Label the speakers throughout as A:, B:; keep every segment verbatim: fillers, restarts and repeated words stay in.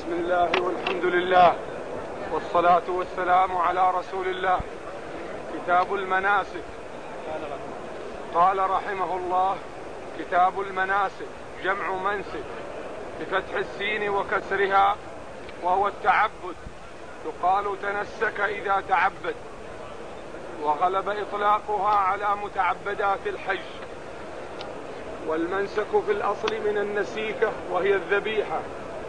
A: بسم الله والحمد لله والصلاة والسلام على رسول الله. كتاب المناسك. قال رحمه الله: كتاب المناسك جمع منسك بفتح السين وكسرها، وهو التعبد. يقال تنسك إذا تعبد، وغلب إطلاقها على متعبدات الحج. والمنسك في الأصل من النسيكة وهي الذبيحة.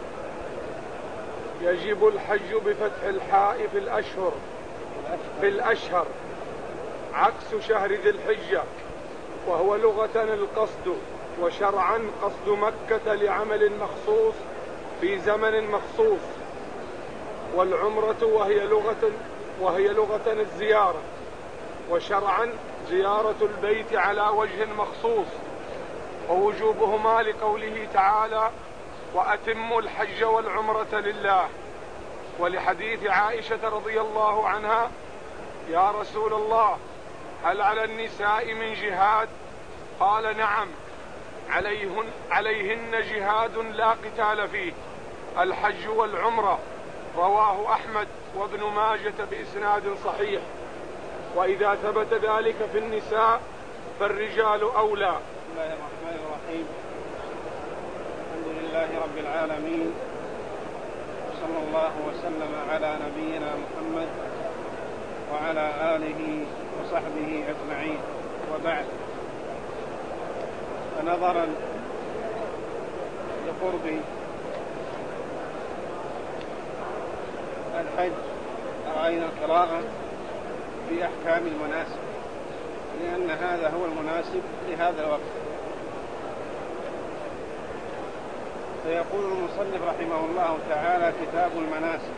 A: يجب الحج بفتح الحاء في الأشهر في الأشهر عكس شهر ذي الحجة، وهو لغة القصد، وشرعا قصد مكة لعمل مخصوص في زمن مخصوص. والعمرة وهي لغة وهي لغة الزيارة، وشرعا زيارة البيت على وجه مخصوص، ووجوبهما لقوله تعالى: وأتموا الحج والعمرة لله. ولحديث عائشة رضي الله عنها: يا رسول الله، هل على النساء من جهاد؟ قال: نعم، عليهن, عليهن جهاد لا قتال فيه، الحج والعمرة. رواه أحمد وابن ماجة بإسناد صحيح. وإذا ثبت ذلك في النساء فالرجال أولى.
B: بسم الله الرحمن الرحيم. الحمد لله رب العالمين، صلى الله وسلم على نبينا محمد وعلى آله وصحبه أجمعين، وبعد. فنظرا لقرب الحج رأينا القراءة في أحكام المناسك، لأن هذا هو المناسب لهذا الوقت. فيقول المصنف رحمه الله تعالى: كتاب المناسك.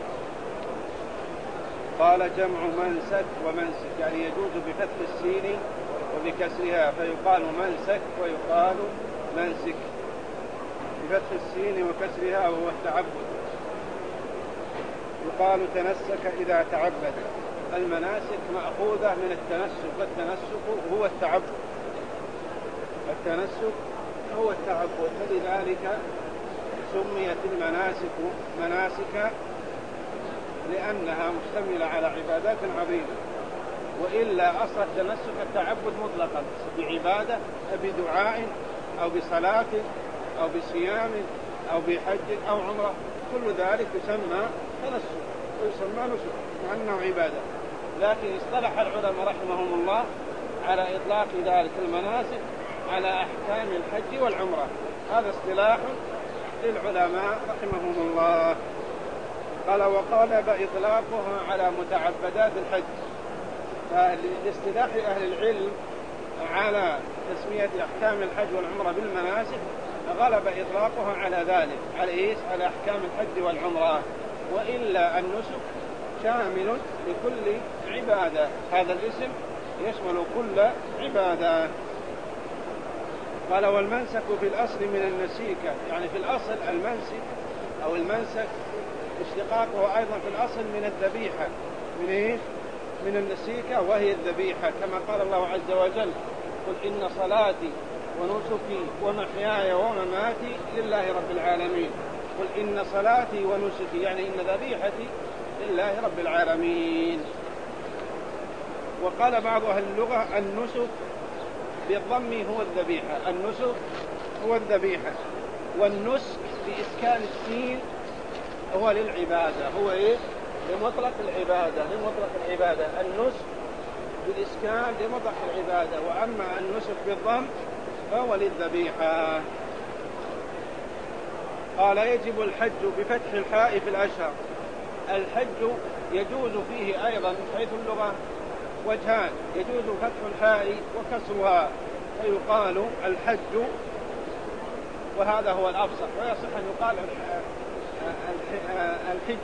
B: قال: جمع منسك ومنسك، يعني يجوز بفتح السين وبكسرها، فيقال منسك ويقال منسك بفتح السين وكسرها، وهو التعبد. يقال تنسك إذا تعبد. المناسك مأخوذة من التنسك، والتنسك هو التعبد. التنسك هو التعبد، فلذلك سميت المناسك مناسك، لأنها مشتملة على عبادات عظيمة. وإلا أصل التنسك التعبد مطلقا، بعبادة، بدعاء، أو بصلاة، أو بصيام، أو بحج، أو عمرة، كل ذلك يسمى تنسك ويسمى نسك، مع أنه عبادة. لكن اصطلح العلماء رحمهم الله على إطلاق ذلك المناسك على أحكام الحج والعمرة. هذا اصطلاح للعلماء رحمهم الله. قال: وقالب إطلاقها على متعبدات الحج. فالاصطلاح أهل العلم على تسمية أحكام الحج والعمرة بالمناسك غلب إطلاقها على ذلك، على إيش؟ على أحكام الحج والعمرة. وإلا النسك شامل لكل عبادة، هذا الاسم يشمل كل عبادة. قال: والمنسك في الأصل من النسيكة، يعني في الأصل المنسك أو المنسك اشتقاقه أيضا في الأصل من الذبيحة. من إيش؟ من النسيكة، وهي الذبيحة، كما قال الله عز وجل: قل إن صلاتي ونسكي ومحياي ومماتي لله رب العالمين. قل إن صلاتي ونسكي، يعني إن ذبيحتي لله رب العالمين. وقال بعض أهل اللغة: النسك بالضم هو الذبيحة. النسك هو الذبيحة، والنسك بإسكان السين هو للعبادة. هو إيه؟ لمطلق العبادة، لمطلق العبادة. النسك بالإسكان لمطلق العبادة، وأما النسك بالضم فهو للذبيحة. قال: يجب الحج بفتح الحاء في الأشهر. الحج يجوز فيه أيضا من حيث اللغة وجهان: يجوز فتح الحاء وكسرها، فيقال الحج، وهذا هو الأفصح، ويصح أن يقال الحج.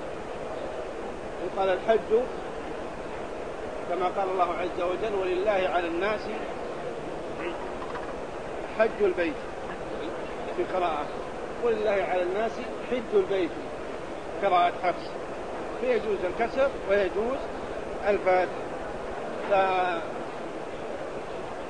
B: يقال الحج كما قال الله عز وجل: ولله على الناس حج البيت، في قراءة ولله على الناس حج البيت، قراءة حفص. فيجوز الكسر ويجوز الفتح.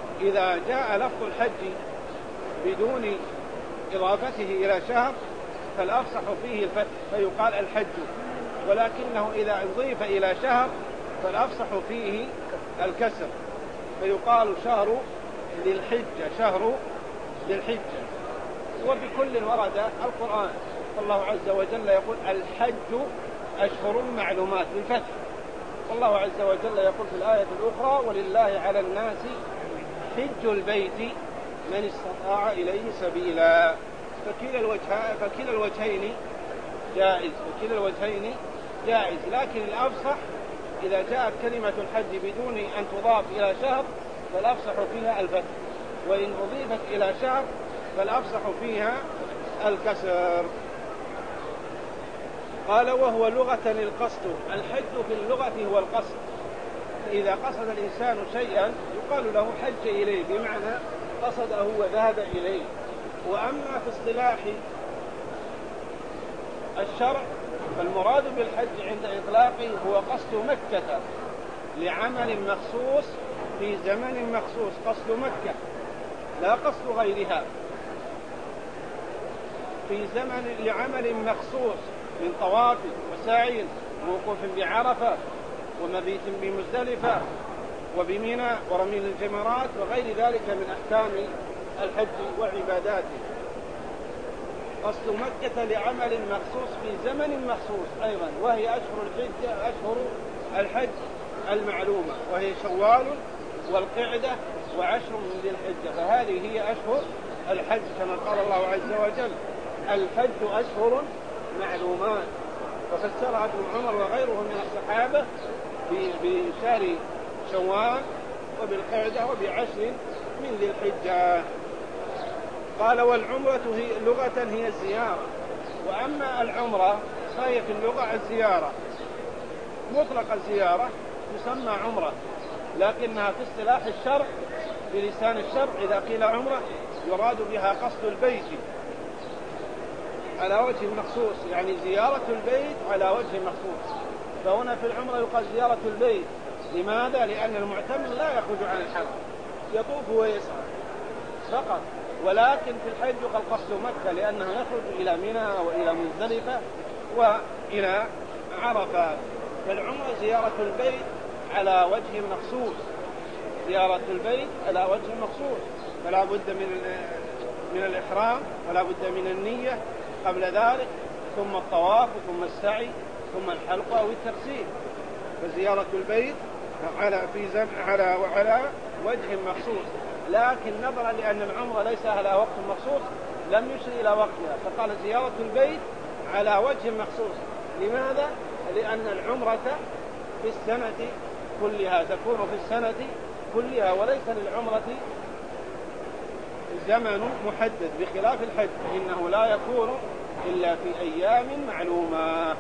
B: فإذا جاء لفظ الحج بدون إضافته إلى شهر فالأفصح فيه الفتح فيقال الحج، ولكنه إذا أضيف إلى شهر فالأفصح فيه الكسر فيقال شهر ذي الحجة، شهر ذي الحجة. وبكل ورد القرآن، الله عز وجل يقول الحج أشهر معلومات بالفتح، والله عز وجل يقول في الآية الأخرى ولله على الناس حج البيت من استطاع إليه سبيلا. فكلا الوجهين فكلا الوجهين جائز فكلا الوجهين جائز لكن الأفصح إذا جاءت كلمة الحج بدون أن تضاف إلى شهر فالأفصح فيها الفتح، وإن أضيفت إلى شهر فالأفصح فيها الكسر. قال وهو لغة القصد، الحج في اللغة هو القصد، إذا قصد الإنسان شيئا يقال له حج إليه بمعنى قصده وذهب إليه. وأما في اصطلاح الشرع فالمراد بالحج عند إطلاقه هو قصد مكة لعمل مخصوص في زمن مخصوص، قصد مكة لا قصد غيرها، في زمن لعمل مخصوص من طواف وسعي ووقوف بعرفة ومبيت بمزدلفة وبمنى ورمي الجمرات وغير ذلك من أحكام الحج وعباداته. قصد مكة لعمل مخصوص في زمن مخصوص أيضا، وهي أشهر الحج أشهر الحج المعلومة، وهي شوال والقعدة وعشر من ذي الحجة، فهذه هي أشهر الحج كما قال الله عز وجل الحج أشهر معلومات، وفسرها ابن عمر وغيره من الصحابة بشهر شوال وبالقعدة وبعشر من ذي الحجة. قال والعمرة هي لغة هي الزيارة، وأما العمرة فهي في اللغة الزيارة، مطلق الزيارة تسمى عمرة، لكنها في اصطلاح الشرع بلسان الشرع إذا قيل عمرة يراد بها قصد البيت على وجه مخصوص، يعني زيارة البيت على وجه مخصوص. فهنا في العمرة يقال زيارة البيت، لماذا؟ لأن المعتمر لا يخرج عن الحرم، يطوف ويسعى فقط، ولكن في الحج يقال قصد مكة لأنه يخرج إلى منى وإلى مزدلفة وإلى عرفة. فالعمرة زيارة البيت على وجه مخصوص، زيارة البيت على وجه مخصوص، فلا بد من من الإحرام ولا بد من النية قبل ذلك، ثم الطواف ثم السعي ثم الحلق أو التقسيم. فزيارة البيت على في زم على وعلى وجه مخصوص، لكن نظرا لأن العمرة ليس على وقت مخصوص لم يشر إلى وقتها، فقال زيارة البيت على وجه مخصوص. لماذا؟ لأن العمرة في السنة كلها تكون في السنة كلها، وليس للعمرة زمن محدد بخلاف الحج إنه لا يكون إلا في أيام معلومة.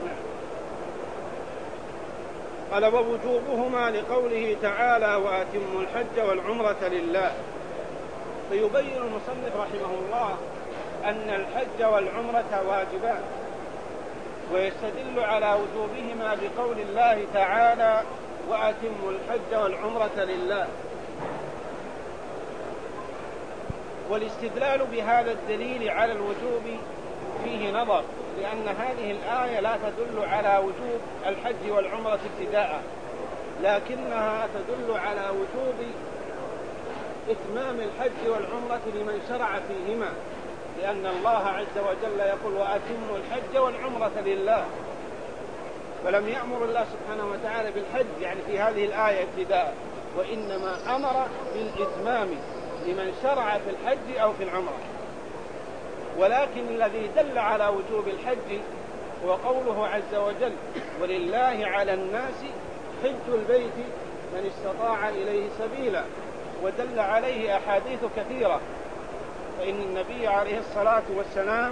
B: قال ووجوبهما لقوله تعالى وأتموا الحج والعمرة لله. فيبين المصنف رحمه الله أن الحج والعمرة واجبان، ويستدل على وجوبهما بقول الله تعالى وأتموا الحج والعمرة لله. والاستدلال بهذا الدليل على الوجوب فيه نظر، لأن هذه الآية لا تدل على وجوب الحج والعمرة ابتداء، لكنها تدل على وجوب إتمام الحج والعمرة لمن شرع فيهما، لأن الله عز وجل يقول وأتموا الحج والعمرة لله، فلم يأمر الله سبحانه وتعالى بالحج يعني في هذه الآية ابتداء، وإنما أمر بالإتمام لمن شرع في الحج أو في العمرة. ولكن الذي دل على وجوب الحج هو قوله عز وجل ولله على الناس حج البيت من استطاع إليه سبيلا، ودل عليه أحاديث كثيرة. فإن النبي عليه الصلاة والسلام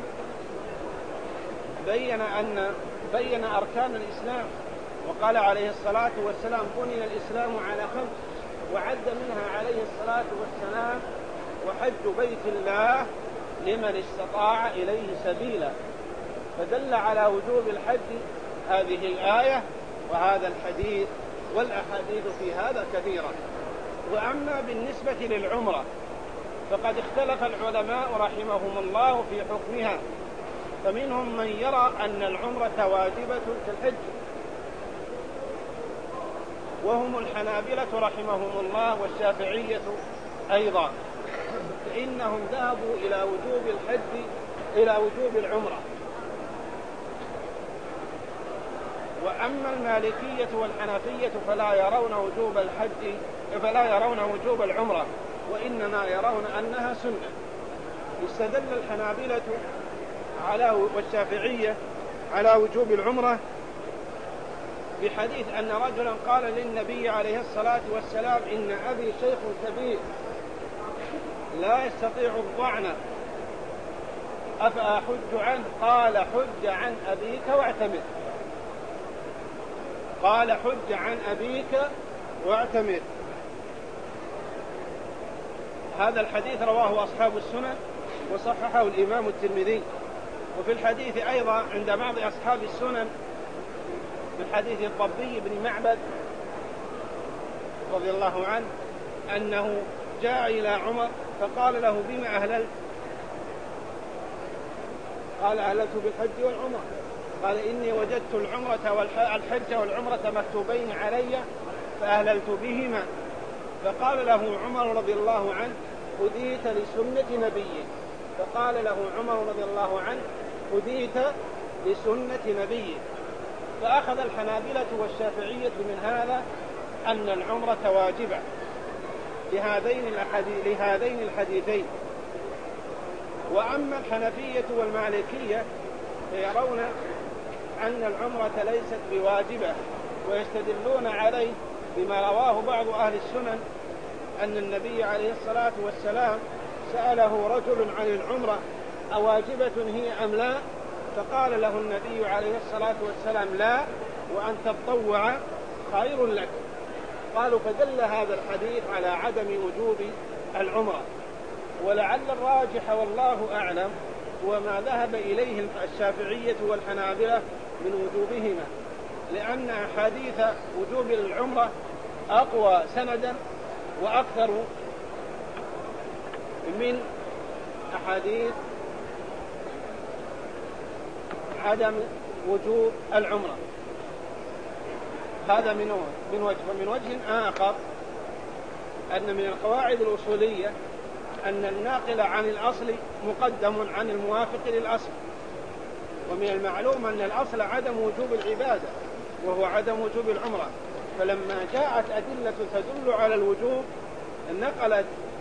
B: بين أن بين أركان الإسلام، وقال عليه الصلاة والسلام بني الإسلام على خمس، وعد منها عليه الصلاة والسلام وحج بيت الله لمن استطاع إليه سبيلا، فدل على وجوب الحج هذه الآية وهذا الحديث، والأحاديث في هذا كثيرة. وأما بالنسبة للعمرة فقد اختلف العلماء رحمهم الله في حكمها، فمنهم من يرى أن العمرة واجبة في الحج، وهم الحنابلة رحمهم الله والشافعية أيضا، فإنهم ذهبوا إلى وجوب الحج إلى وجوب العمرة. وأما المالكية والحنفية فلا يرون وجوب الحج فلا يرون وجوب العمرة، وإنما يرون أنها سنة. استدل الحنابلة على والشافعية على وجوب العمرة بحديث أن رجلا قال للنبي عليه الصلاة والسلام: إن أبي شيخ كبير لا يستطيع الضعن أفأحج عنه؟ قال: حج عن أبيك واعتمر. قال: حج عن أبيك واعتمر. هذا الحديث رواه أصحاب السنن وصححه الإمام الترمذي. وفي الحديث أيضا عند بعض أصحاب السنن من حديث الضبي بن معبد رضي الله عنه أنه جاء إلى عمر فقال له: بما أهللت؟ قال: أهللت بالحج والعمرة. قال: إني وجدت العمرة والحج والعمرة مكتوبين علي فأهللت بهما. فقال له عمر رضي الله عنه: هديت لسنة نبيه. فقال له عمر رضي الله عنه: هديت لسنة نبيه. فأخذ الحنابلة والشافعية من هذا أن العمرة واجبة لهذين لهذين الحديثين. وأما الحنفية والمالكية فيرون أن العمرة ليست بواجبة، ويستدلون عليه بما رواه بعض أهل السنن أن النبي عليه الصلاة والسلام سأله رجل عن العمرة: أواجبة هي أم لا؟ فقال له النبي عليه الصلاة والسلام: لا، وأن تتطوع خير لك. قالوا: فدل هذا الحديث على عدم وجوب العمرة. ولعل الراجح والله أعلم هو ما ذهب إليه الشافعية والحنابلة من وجوبهما، لأن أحاديث وجوب العمرة أقوى سندا وأكثر من أحاديث عدم وجوب العمرة. هذا من من وجه. ومن وجه آخر أن من القواعد الأصولية أن الناقل عن الأصل مقدم عن الموافق للأصل. ومن المعلوم أن الأصل عدم وجوب العبادة وهو عدم وجوب العمرة، فلما جاءت أدلة تدل على الوجوب نقلت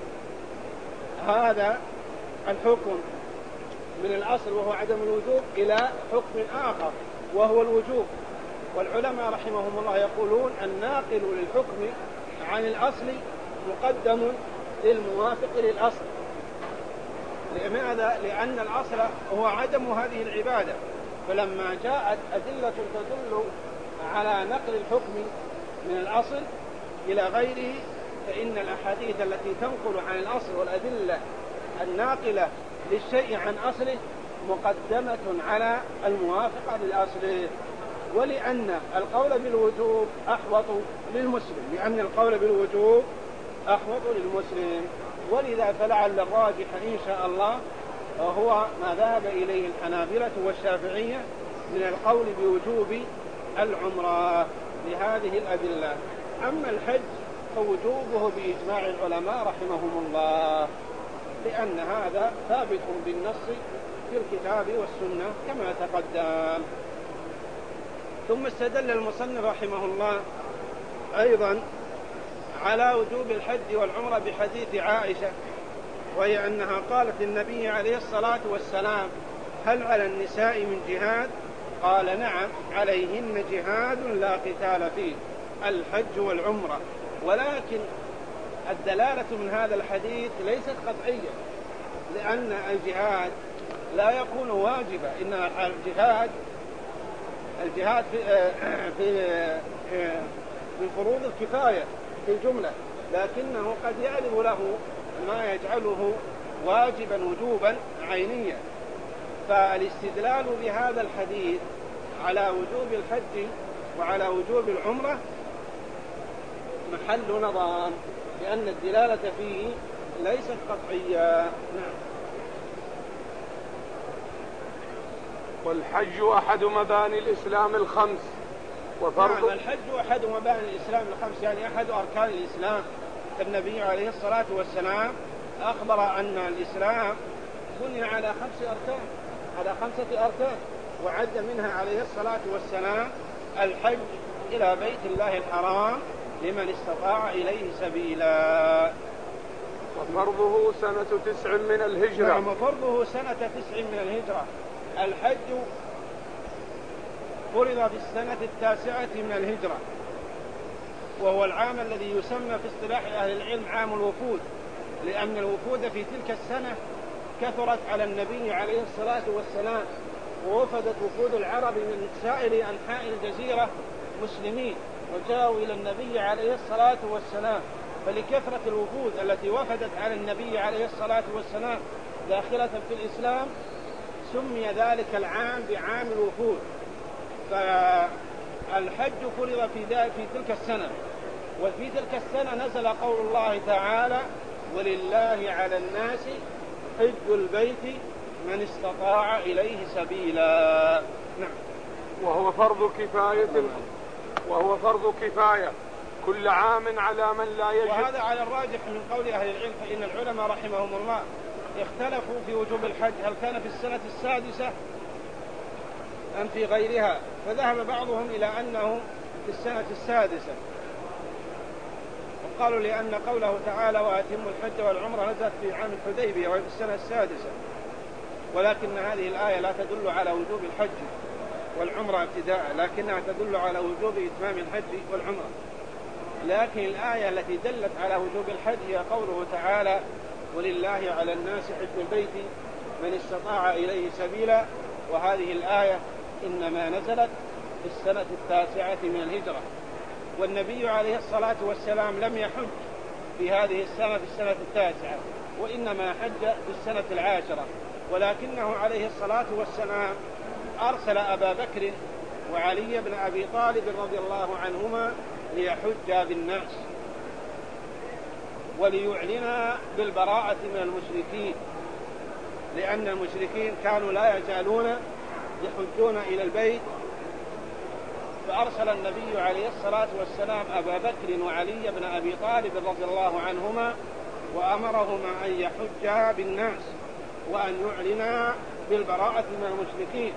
B: هذا الحكم من الأصل وهو عدم الوجوب إلى حكم آخر وهو الوجوب. والعلماء رحمهم الله يقولون الناقل للحكم عن الأصل مقدم للموافق للأصل. لماذا؟ لأن الأصل هو عدم هذه العبادة، فلما جاءت أدلة تدل على نقل الحكم من الأصل إلى غيره فإن الأحاديث التي تنقل عن الأصل والأدلة الناقلة للشيء عن أصله مقدمة على الموافقة للأصل. ولأن القول بالوجوب أحوط للمسلم لأن القول بالوجوب أحوط للمسلم ولذا فلعل الراجح إن شاء الله هو ما ذهب إليه الحنابلة والشافعية من القول بوجوب العمرة لهذه الأدلة. أما الحج فوجوبه بإجماع العلماء رحمهم الله، لأن هذا ثابت بالنص في الكتاب والسنة كما تقدم. ثم استدل المصنف رحمه الله أيضا على وجوب الحج والعمرة بحديث عائشة، وهي أنها قالت للنبي عليه الصلاة والسلام: هل على النساء من جهاد؟ قال: نعم، عليهن جهاد لا قتال فيه، الحج والعمرة. ولكن الدلالة من هذا الحديث ليست قطعية، لأن الجهاد لا يكون واجبا، إن الجهاد الجهاد في في من فروض الكفاية في الجملة، لكنه قد يعرض له ما يجعله واجبا وجوبا عينيا. فالاستدلال بهذا الحديث على وجوب الحج وعلى وجوب العمرة محل نظر، لأن الدلالة فيه ليست قطعية. نعم.
A: والحج أحد مباني الإسلام الخمس وفرض.
B: نعم، الحج أحد مباني الإسلام الخمس، يعني أحد أركان الإسلام. النبي عليه الصلاة والسلام أخبر أن الإسلام بني على خمس أركان، على خمسة أركان، وعد منها عليه الصلاة والسلام الحج إلى بيت الله الحرام لمن استطاع إليه سبيلا.
A: وفرضه سنة تسع من الهجرة.
B: نعم، وفرضه سنة تسع من الهجرة. الحج فرض في السنة التاسعة من الهجرة، وهو العام الذي يسمى في اصطلاح أهل العلم عام الوفود، لأن الوفود في تلك السنة كثرت على النبي عليه الصلاة والسلام، ووفدت وفود العرب من سائر أنحاء الجزيرة مسلمين وجاءوا إلى النبي عليه الصلاة والسلام. فلكثرة الوفود التي وفدت على النبي عليه الصلاة والسلام داخلة في الإسلام سمي ذلك العام بعام الوفود. فالحج فرض في, في تلك السنة، وفي تلك السنة نزل قول الله تعالى: ولله على الناس حج البيت من استطاع إليه سبيلا. نعم.
A: وهو فرض كفاية، وهو فرض كفاية كل عام على من لا يجب.
B: وهذا على الراجح من قول أهل العلم، فإن العلماء رحمهم الله اختلفوا في وجوب الحج، هل كان في السنة السادسة أم في غيرها، فذهب بعضهم إلى أنه في السنة السادسة، وقالوا لأن قوله تعالى: وأتموا الحج والعمرة نزلت في عام الحديبية وهي في السنة السادسة، ولكن هذه الآية لا تدل على وجوب الحج والعمرة ابتداء، لكنها تدل على وجوب إتمام الحج والعمرة. لكن الآية التي دلت على وجوب الحج هي قوله تعالى: ولله على الناس حج البيت من استطاع إليه سبيلا، وهذه الآية إنما نزلت في السنة التاسعة من الهجرة، والنبي عليه الصلاة والسلام لم يحج في هذه السنة في السنة التاسعة، وإنما حج في السنة العاشرة، ولكنه عليه الصلاة والسلام أرسل أبا بكر وعلي بن أبي طالب رضي الله عنهما ليحج بالناس وليعلنا بالبراءة من المشركين، لأن المشركين كانوا لا يزالون يحجون إلى البيت. فأرسل النبي عليه الصلاة والسلام أبا بكر وعلي بن أبي طالب رضي الله عنهما وأمرهما أن يحجا بالناس وأن يعلنا بالبراءة من المشركين،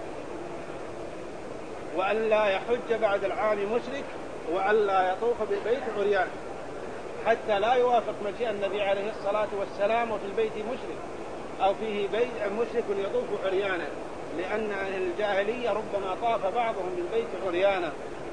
B: وأن لا يحج بعد العام مشرك، وأن لا يطوف بالبيت عريان، حتى لا يوافق مجيء النبي عليه الصلاة والسلام وفي البيت مشرك أو فيه بيت مشرك يطوف عريانا، لأن أهل الجاهلية ربما طاف بعضهم بالبيت عريانا.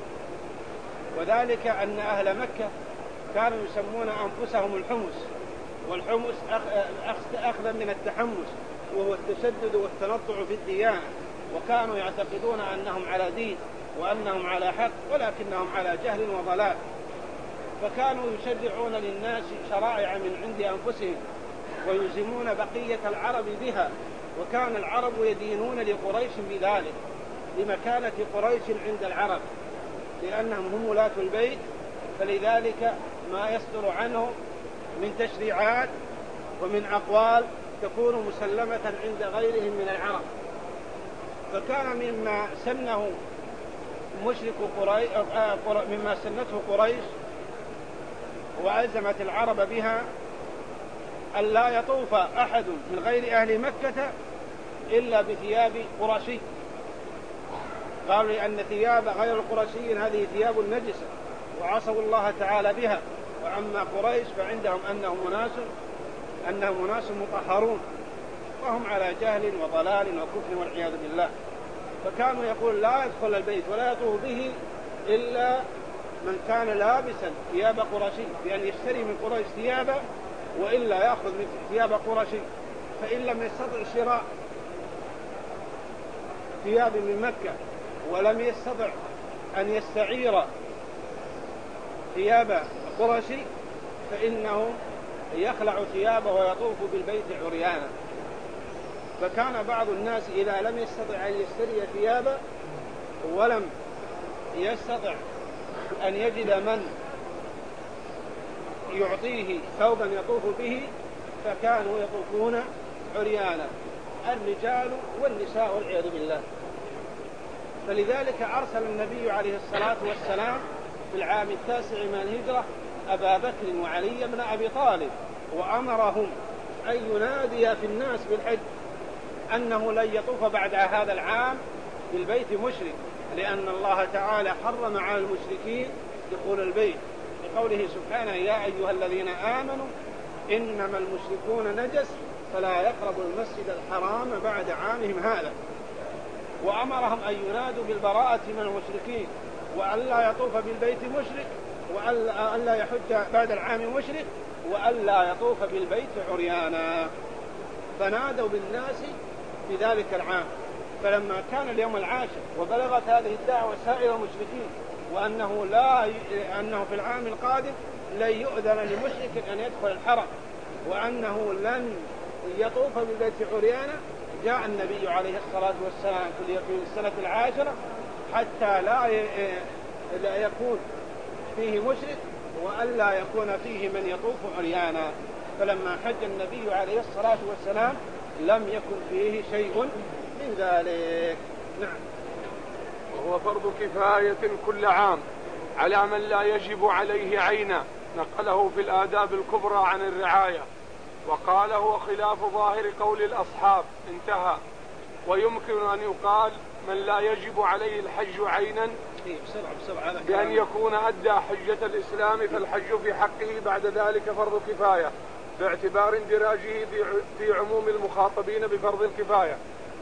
B: وذلك أن أهل مكة كانوا يسمون أنفسهم الحمس، والحمس أخذا من التحمس وهو التشدد والتنطع في الديانة، وكانوا يعتقدون أنهم على دين وأنهم على حق ولكنهم على جهل وضلال، فكانوا يشرعون للناس شرائع من عند أنفسهم ويلزمون بقية العرب بها، وكان العرب يدينون لقريش بذلك لمكانة قريش عند العرب، لأنهم هم ولاة البيت، فلذلك ما يصدر عنهم من تشريعات ومن أقوال تكون مسلمة عند غيرهم من العرب. فكان مما سنه مشرك قريش مما سنته قريش وألزمت العرب بها أن لا يطوف أحد من غير أهل مكة إلا بثياب قرشي، قالوا لأن ثياب غير القرشيين هذه ثياب نجسة وعصوا الله تعالى بها، وأما قريش فعندهم أنهم أناس أنهم أناس مطهرون، وهم على جهل وضلال وكفر والعياذ بالله. فكانوا يقول لا يدخل البيت ولا يطوف به إلا من كان لابسا ثياب قرشي، بأن يشتري من قريش ثيابا وإلا يأخذ من ثياب قرشي، فإن لم يستطع شراء ثياب من مكة ولم يستطع أن يستعير ثياب قرشي فإنه يخلع ثيابه ويطوف بالبيت عريانا. فكان بعض الناس إذا لم يستطع أن يشتري ثيابا ولم يستطع أن يجد من يعطيه ثوبا يطوف به فكانوا يطوفون عريانا، الرجال والنساء والعياذ بالله. فلذلك أرسل النبي عليه الصلاة والسلام في العام التاسع من الهجرة أبا بكر وعلي بن أبي طالب وأمرهم أن ينادي في الناس بالحج أنه لن يطوف بعد هذا العام بالبيت مشرك، لأن الله تعالى حرم على المشركين دخول البيت بقوله سبحانه يا أيها الذين آمنوا إنما المشركون نجس فلا يقربوا المسجد الحرام بعد عامهم هذا. وأمرهم أن ينادوا بالبراءة من المشركين وألا يطوف بالبيت مشرك وألا يحج بعد العام مشرك وألا يطوف بالبيت عريانا. فنادوا بالناس في ذلك العام. فلما كان اليوم العاشر وبلغت هذه الدعوة سائر المشركين وأنه لا أنه في العام القادم لن يؤذن لمشرك أن يدخل الحرم وأنه لن يطوف بالبيت عريانا، جاء النبي عليه الصلاة والسلام في السنة العاشرة حتى لا لا يكون فيه مشرك وألا يكون فيه من يطوف عريانا. فلما حج النبي عليه الصلاة والسلام لم يكن فيه شيء من ذلك. نعم.
A: وهو فرض كفاية كل عام على من لا يجب عليه عينا، نقله في الآداب الكبرى عن الرعاية وقال هو خلاف ظاهر قول الأصحاب انتهى. ويمكن أن يقال من لا يجب عليه الحج عينا بأن يكون أدى حجة الإسلام فالحج في حقه بعد ذلك فرض كفاية باعتبار اندراجه في عموم المخاطبين بفرض الكفاية،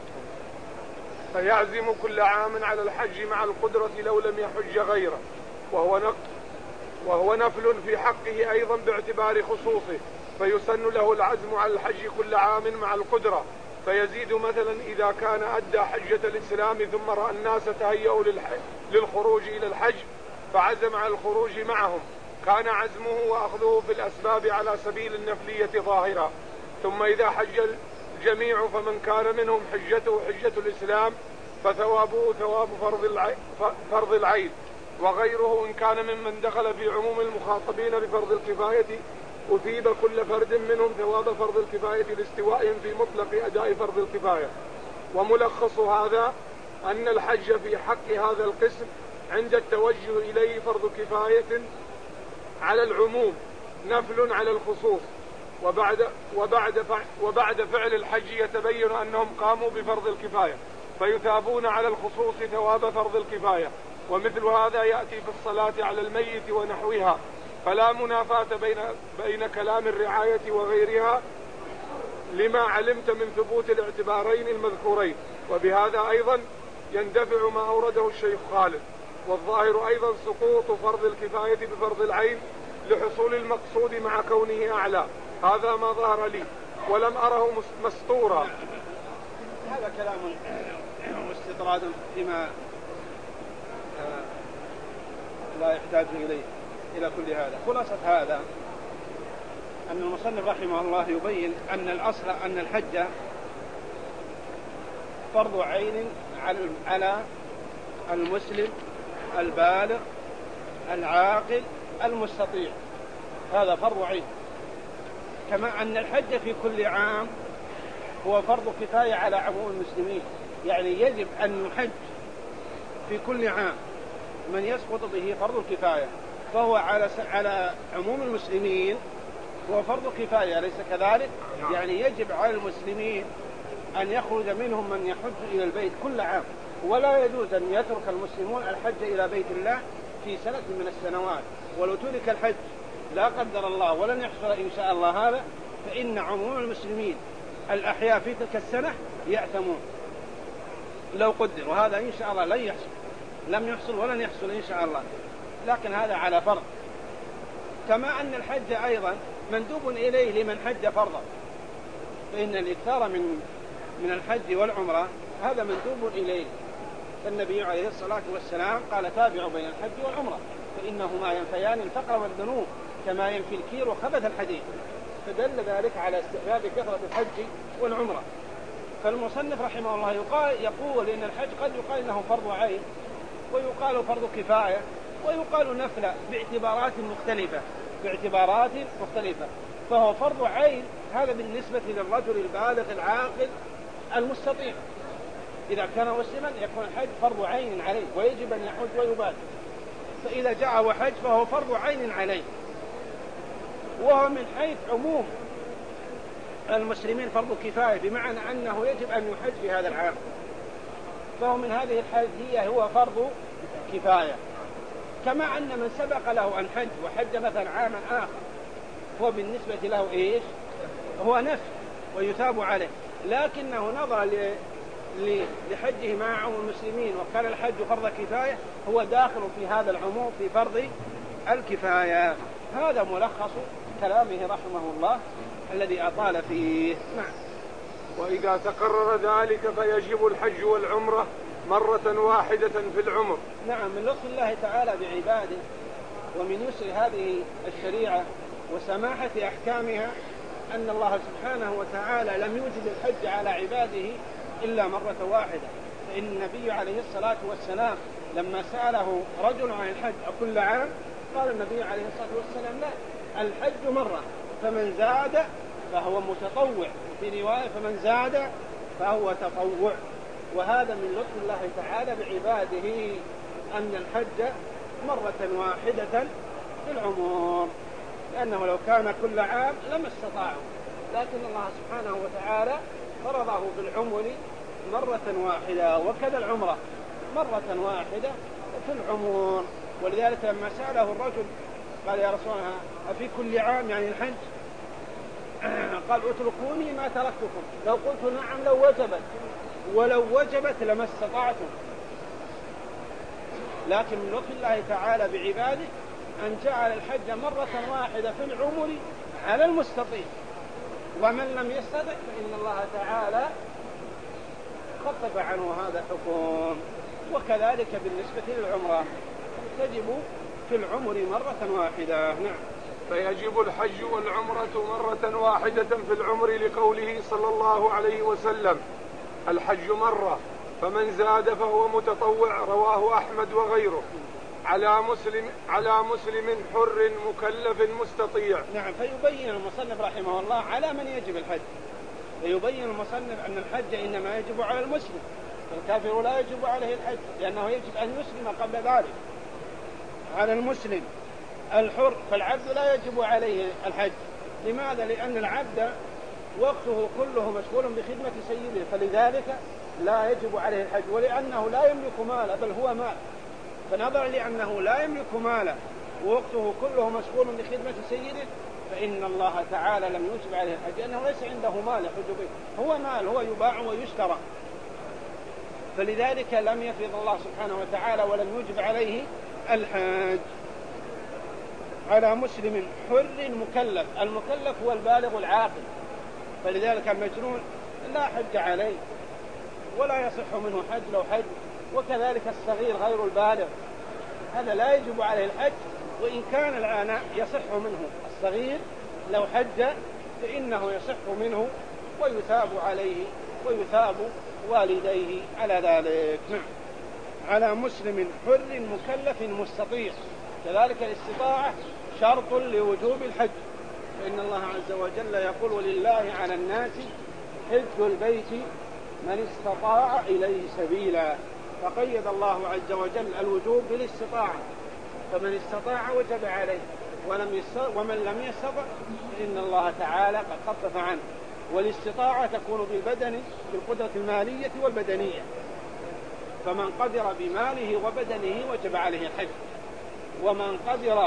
A: فيعزم كل عام على الحج مع القدرة لو لم يحج غيره، وهو وهو نفل في حقه أيضا باعتبار خصوصه، فيسن له العزم على الحج كل عام مع القدرة، فيزيد مثلا إذا كان أدى حجة الإسلام ثم رأى الناس تهيئوا للخروج إلى الحج فعزم على الخروج معهم، كان عزمه وأخذه في الأسباب على سبيل النفلية ظاهرة. ثم إذا حج الجميع فمن كان منهم حجته حجة الإسلام فثوابه ثواب فرض العين، وغيره إن كان ممن دخل في عموم المخاطبين بفرض الكفاية أثيب كل فرد منهم ثواب فرض الكفاية لاستوائهم في مطلق أداء فرض الكفاية. وملخص هذا أن الحج في حق هذا القسم عند التوجه إليه فرض كفاية على العموم نفل على الخصوص، وبعد, وبعد, وبعد فعل الحج يتبين أنهم قاموا بفرض الكفاية فيثابون على الخصوص ثواب فرض الكفاية. ومثل هذا يأتي في الصلاة على الميت ونحوها، فلا منافاة بين, بين كلام الرعاية وغيرها لما علمت من ثبوت الاعتبارين المذكورين. وبهذا أيضا يندفع ما أورده الشيخ خالد. والظاهر أيضا سقوط فرض الكفاية بفرض العين لحصول المقصود مع كونه أعلى، هذا ما ظهر لي ولم أره مسطورا.
B: هذا كلام واستطراد فيما لا يحتاج إليه إلى كل هذا. خلاصة هذا أن المصنف رحمه الله يبين أن الأصل أن الحج فرض عين على المسلم البالغ العاقل المستطيع، هذا فرض عين. كما أن الحج في كل عام هو فرض كفاية على عموم المسلمين، يعني يجب أن يحج في كل عام من يسقط به فرض الكفاية، فهو على على عموم المسلمين هو فرض كفاية، ليس كذلك؟ يعني يجب على المسلمين أن يخرج منهم من يحج إلى البيت كل عام، ولا يجوز أن يترك المسلمون الحج إلى بيت الله في سنة من السنوات. ولو ترك الحج لا قدر الله ولن يحصل إن شاء الله هذا، فإن عموم المسلمين الأحياء في تلك السنة يأثمون لو قدر، وهذا إن شاء الله لن يحصل، لم يحصل ولن يحصل إن شاء الله، لكن هذا على فرض. كما أن الحج أيضا مندوب إليه لمن حج فرضا، فإن الإكثار من من الحج والعمرة هذا مندوب إليه. فالنبي عليه الصلاة والسلام قال تابعوا بين الحج والعمرة فإنهما ينفيان الفقر والذنوب كما ينفي الكير وخبث الحديد، فدل ذلك على استحباب كثرة الحج والعمرة. فالمصنف رحمه الله يقال يقول إن الحج قد يقال إنه فرض عين، ويقال فرض كفاية، ويقال نفلة باعتبارات مختلفة باعتبارات مختلفة فهو فرض عين هذا بالنسبة للرجل البالغ العاقل المستطيع، إذا كان مسلما يكون الحج فرض عين عليه ويجب أن يحج ويبادر، فإذا جاء وحج فهو فرض عين عليه. وهو من حيث عموم المسلمين فرض كفاية، بمعنى أنه يجب أن يحج في هذا العام، فهو من هذه الحيثية هو فرض كفاية. كما أن من سبق له أن حج وحج مثلا عاما آخر هو بالنسبة له إيش؟ هو نفل ويثاب عليه، لكنه نظر لحجه مع عموم المسلمين وكان الحج فرض كفاية، هو داخل في هذا العموم في فرض الكفاية. هذا ملخص كلامه رحمه الله الذي أطال فيه. نعم.
A: وإذا تقرر ذلك فيجب الحج والعمرة مرة واحدة في العمر.
B: نعم، من لطف الله تعالى بعباده ومن يسر هذه الشريعة وسماحة أحكامها أن الله سبحانه وتعالى لم يوجب الحج على عباده إلا مرة واحدة. فإن النبي عليه الصلاة والسلام لما سأله رجل عن الحج أكل عام قال النبي عليه الصلاة والسلام لا، الحج مرة، فمن زاد فهو متطوع، في رواية فمن زاد فهو تطوع. وهذا من لطف الله تعالى بعباده أن الحج مرة واحدة في العمر، لأنه لو كان كل عام لما استطاعوا، لكن الله سبحانه وتعالى فرضه في العمر مرة واحدة. وكذا العمرة مرة واحدة في العمر. ولذلك لما سأله الرجل قال يا رسول الله أفي كل عام يعني الحج؟ قال اتركوني ما تركتكم، لو قلت نعم لو وجبت، ولو وجبت لما استطعتم. لكن من لطف الله تعالى بعباده أن جعل الحج مرة واحدة في العمر على المستطيع، ومن لم يستطع فإن الله تعالى خفف عنه هذا الحكم. وكذلك بالنسبة للعمرة تجب في العمر مرة واحدة. نعم.
A: فيجب الحج والعمرة مرة واحدة في العمر لقوله صلى الله عليه وسلم الحج مرة فمن زاد فهو متطوع، رواه أحمد وغيره، على مسلم على مسلم حر مكلف مستطيع.
B: نعم. فيبين المصنف رحمه الله على من يجب الحج، فيبين المصنف أن الحج إنما يجب على المسلم، فالكافر لا يجب عليه الحج لأنه يجب أن يسلم قبل ذلك. على المسلم الحر فالعبد لا يجب عليه الحج. لماذا؟ لأن العبد وقته كله مشغول بخدمة سيده، فلذلك لا يجب عليه الحج، ولأنه لا يملك مالا بل هو مال، فنظرا لأنه لا يملك مالا ووقته كله مشغول بخدمة سيده فإن الله تعالى لم يوجب عليه الحج، لأنه ليس عنده مال يحج به، هو مال هو يباع ويشترى، فلذلك لم يفرض الله سبحانه وتعالى ولم يوجب عليه الحج. على مسلم حر مكلف، المكلف هو البالغ العاقل، فلذلك المجنون لا حج عليه ولا يصح منه حج لو حج، وكذلك الصغير غير البالغ هذا لا يجب عليه الحج، وإن كان الآن يصح منه الصغير لو حج فإنه يصح منه ويثاب عليه ويثاب والديه على ذلك. على مسلم حر مكلف مستطيع، كذلك الاستطاعة شرط لوجوب الحج، فإن الله عز وجل يقول ولله على الناس حج البيت من استطاع إليه سبيلا، فقيد الله عز وجل الوجوب بالاستطاعة، فمن استطاع وجب عليه، ولم ومن لم يستطع فإن الله تعالى قد خفف عنه. والاستطاعة تكون بالبدن بالقدرة المالية والبدنية، فمن قدر بماله وبدنه وجب عليه الحج، ومن قدر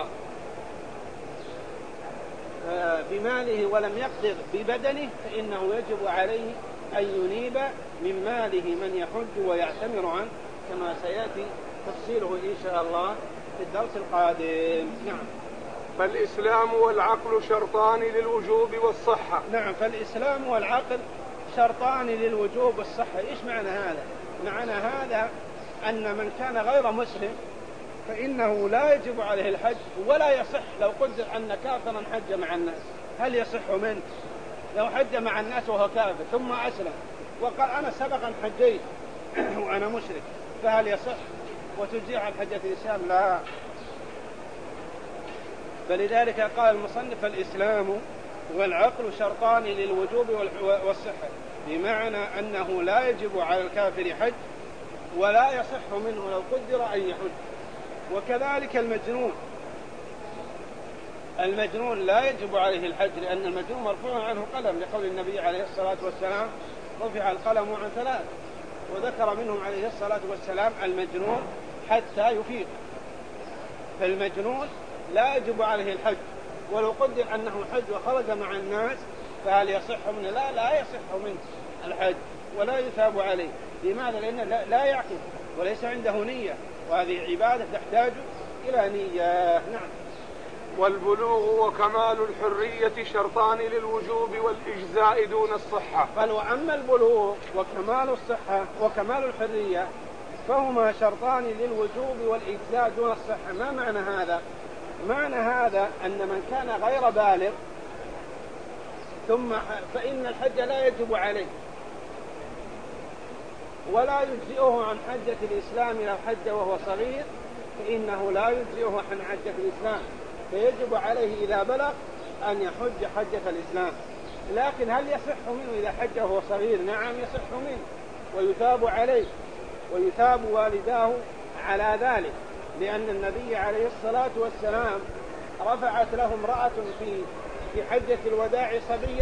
B: بماله ولم يقدر ببدنه فإنه يجب عليه أن ينيب من ماله من يحج ويعتمر عنه، كما سيأتي تفصيله إن شاء الله في الدرس القادم. نعم.
A: فالإسلام والعقل شرطان للوجوب والصحة.
B: نعم. فالإسلام والعقل شرطان للوجوب والصحة. إيش معنى هذا؟ معنى هذا أن من كان غير مسلم فإنه لا يجب عليه الحج ولا يصح. لو قدر أن كافرا حج مع الناس هل يصح منه؟ لو حج مع الناس وهو كافر ثم أسلم وقال أنا سبقا حجيت وأنا مشرك فهل يصح وتجزئ عن حجة الإسلام؟ لا. فلذلك قال المصنف الإسلام والعقل شرطان للوجوب والصحة، بمعنى أنه لا يجب على الكافر حج ولا يصح منه لو قدر أن يحج. وكذلك المجنون، المجنون لا يجب عليه الحج، لأن المجنون مرفوع عنه قلم، لقول النبي عليه الصلاة والسلام رفع القلم عن ثلاث، وذكر منهم عليه الصلاة والسلام المجنون حتى يفيق. فالمجنون لا يجب عليه الحج، ولو قدر أنه حج وخرج مع الناس فهل يصح منه؟ لا لا يصح منه الحج ولا يثاب عليه. لماذا؟ لأنه لا يعقل وليس عنده نية، وهذه عبادة تحتاج إلى نية. نعم.
A: والبلوغ وكمال الحرية شرطان للوجوب والإجزاء دون الصحة.
B: قال وأما البلوغ وكمال الصحة وكمال الحرية فهما شرطان للوجوب والإجزاء دون الصحة. ما معنى هذا؟ معنى هذا أن من كان غير بالغ ثم فإن الحج لا يجب عليه ولا يجزئه عن حجة الإسلام لو حج وهو صغير، فإنه لا يجزئه عن حجة الإسلام، فيجب عليه إذا بلغ أن يحج حجة الإسلام. لكن هل يصح منه إذا حج وهو صغير؟ نعم يصح منه ويثاب عليه ويثاب والداه على ذلك، لأن النبي عليه الصلاة والسلام رفعت له امرأة في في حجة الوداع صبيا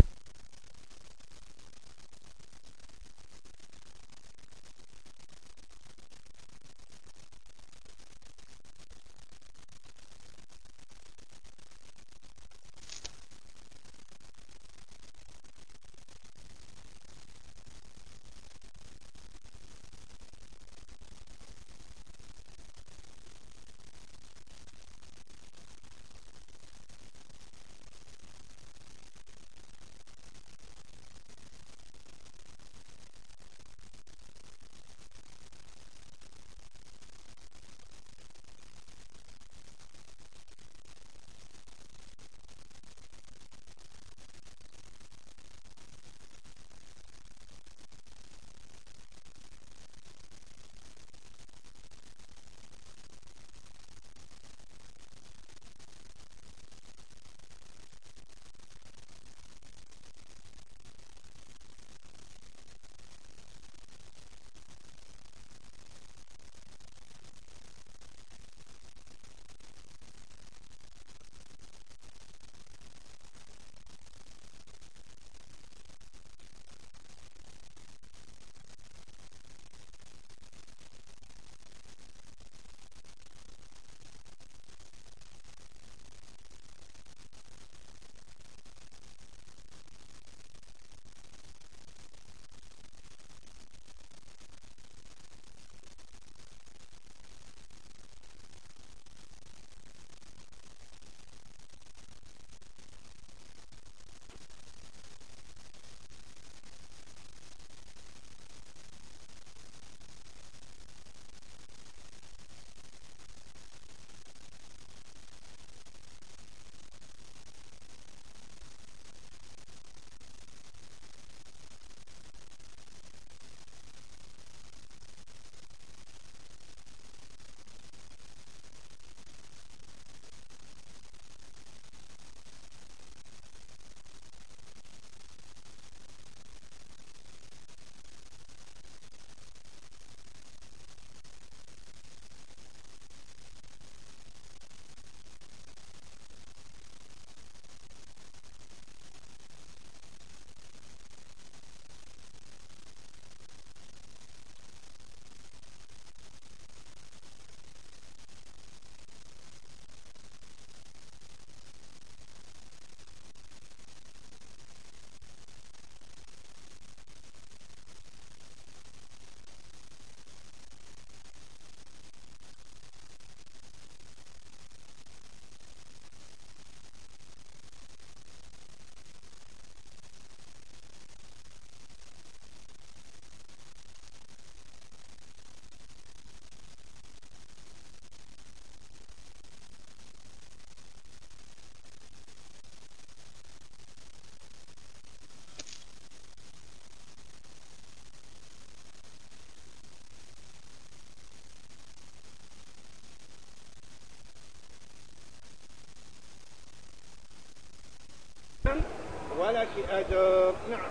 B: ولك أجر. نعم.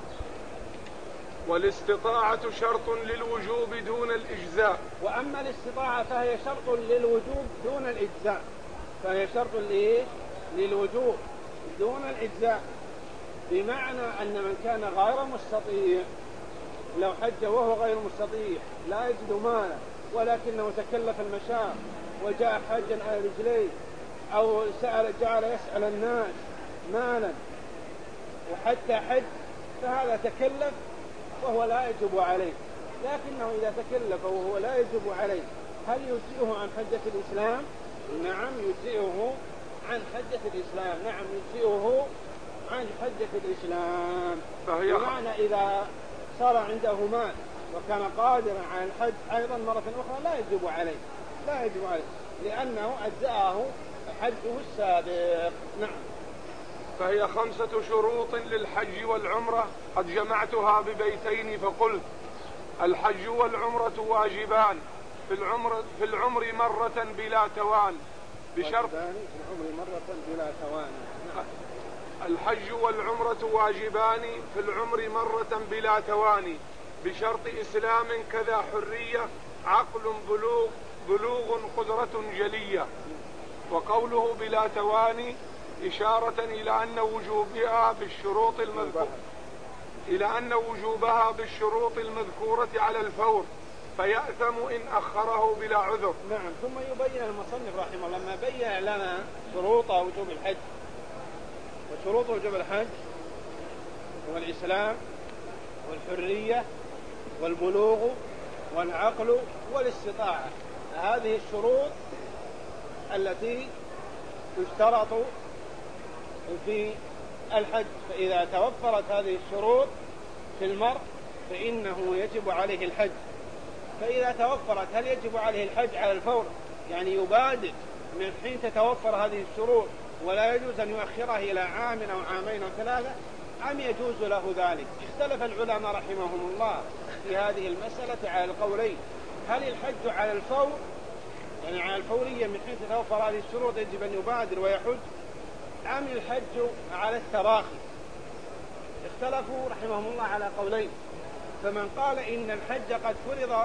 A: والاستطاعة شرط للوجوب دون الإجزاء.
B: وأما الاستطاعة فهي شرط للوجوب دون الإجزاء، فهي شرط لإيه؟ للوجوب دون الإجزاء، بمعنى أن من كان غير مستطيع لو حج وهو غير مستطيع لا يجد مالا ولكنه تكلف المشاة وجاء حاجا على رجليه أو سأل جعل يسأل الناس مالا وحتى حج، فهذا تكلف وهو لا يجب عليه. لكنه إذا تكلف وهو لا يجب عليه هل يجزئه عن حجة الإسلام؟ نعم يجزئه عن حجة الإسلام. نعم يجزئه عن حجة الإسلام. بمعنى إذا صار عنده مال وكان قادرا على الحج أيضا مرة أخرى لا يجب عليه، لا يجب عليه لأنه أجزأه حجه السابق. نعم.
A: فهي خمسة شروط للحج والعمرة قد جمعتها ببيتين فقلت: الحج والعمرة واجبان في العمر في العمر مرة بلا توان بشرط
B: في العمر مرة بلا توان.
A: الحج والعمرة واجبان في العمر مرة بلا تواني بشرط إسلام كذا حرية عقل بلوغ بلوغ قدرة جلية. وقوله بلا تواني إشارة إلى أن وجوبها بالشروط المذكورة إلى أن وجوبها بالشروط المذكورة على الفور فيأثم إن أخره بلا عذر.
B: نعم. ثم يبين المصنف رحمه الله لما بين لنا شروط وجوب الحج، وشروط وجوب الحج هو الإسلام والحرية والبلوغ والعقل والاستطاعة. هذه الشروط التي تشترط في الحج، فإذا توفرت هذه الشروط في المرء فإنه يجب عليه الحج. فإذا توفرت هل يجب عليه الحج على الفور، يعني يبادر من حين تتوفر هذه الشروط ولا يجوز أن يؤخرها إلى عام أو عامين أو ثلاثة، أم يجوز له ذلك؟ اختلف العلماء رحمهم الله في هذه المسألة على القولين: هل الحج على الفور يعني على الفورية من حين تتوفر هذه الشروط يجب أن يبادر ويحج، أم الحج على التراخي؟ اختلفوا رحمهم الله على قولين. فمن قال إن الحج قد فرض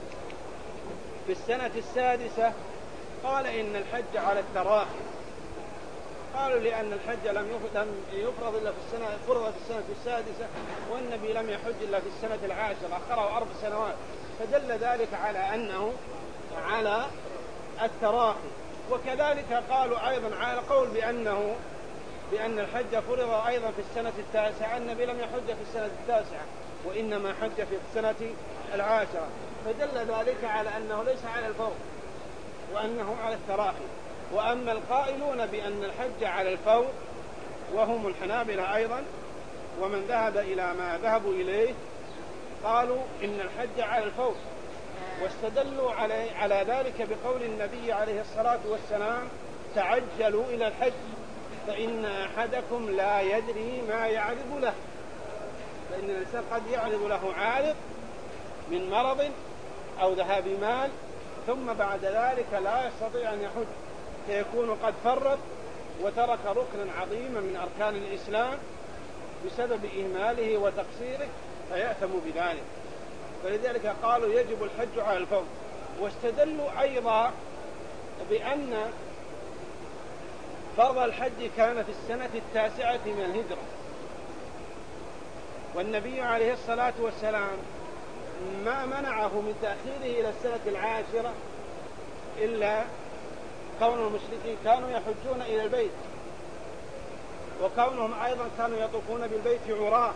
B: في السنة السادسة قال إن الحج على التراخي، قالوا لأن الحج لم يفرض إلا في السنة فرض في السنة السادسة والنبي لم يحج إلا في السنة العاشرة أخره أربع سنوات، فدل ذلك على أنه على التراخي. وكذلك قالوا أيضا على قول بأنه بأن الحج فرض أيضا في السنة التاسعة، النبي لم يحج في السنة التاسعة وإنما حج في السنة العاشرة، فدل ذلك على أنه ليس على الفور وأنه على التراخي. وأما القائلون بأن الحج على الفور وهم الحنابلة أيضا ومن ذهب إلى ما ذهبوا إليه قالوا إن الحج على الفور، واستدلوا على على ذلك بقول النبي عليه الصلاة والسلام: تعجلوا إلى الحج فإن أحدكم لا يدري ما يعرض له. فإن الإنسان قد يعرض له عارض من مرض أو ذهاب مال ثم بعد ذلك لا يستطيع أن يحج، فيكون قد فرط وترك ركنا عظيما من أركان الإسلام بسبب إهماله وتقصيره فيأثم بذلك. فلذلك قالوا يجب الحج على الفور. واستدلوا أيضا بأن فرض الحج كان في السنة التاسعة من الهجرة، والنبي عليه الصلاة والسلام ما منعه من تأخيره إلى السنة العاشرة إلا كون المشركين كانوا يحجون إلى البيت، وكونهم أيضا كانوا يطوفون بالبيت عراه،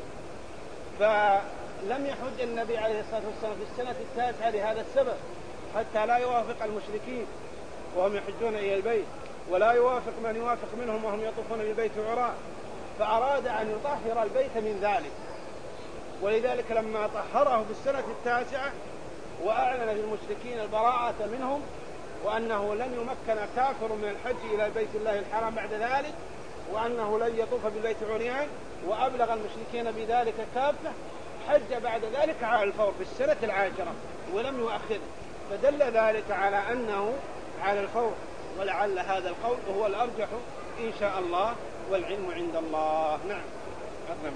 B: فلم يحج النبي عليه الصلاة والسلام في السنة التاسعة لهذا السبب حتى لا يوافق المشركين وهم يحجون إلى البيت، ولا يوافق من يوافق منهم وهم يطوفون بالبيت عراه، فأراد أن يطهر البيت من ذلك. ولذلك لما طهره في السنة التاسعة وأعلن للمشركين البراءة منهم وأنه لن يمكن كافر من الحج إلى بيت الله الحرام بعد ذلك، وأنه لن يطوف بالبيت عريان، وأبلغ المشركين بذلك كافة، حج بعد ذلك على الفور في السنة العاشرة ولم يؤخر، فدل ذلك على أنه على الفور. ولعل هذا القول هو الأرجح إن شاء الله والعلم عند الله. نعم. أظلم.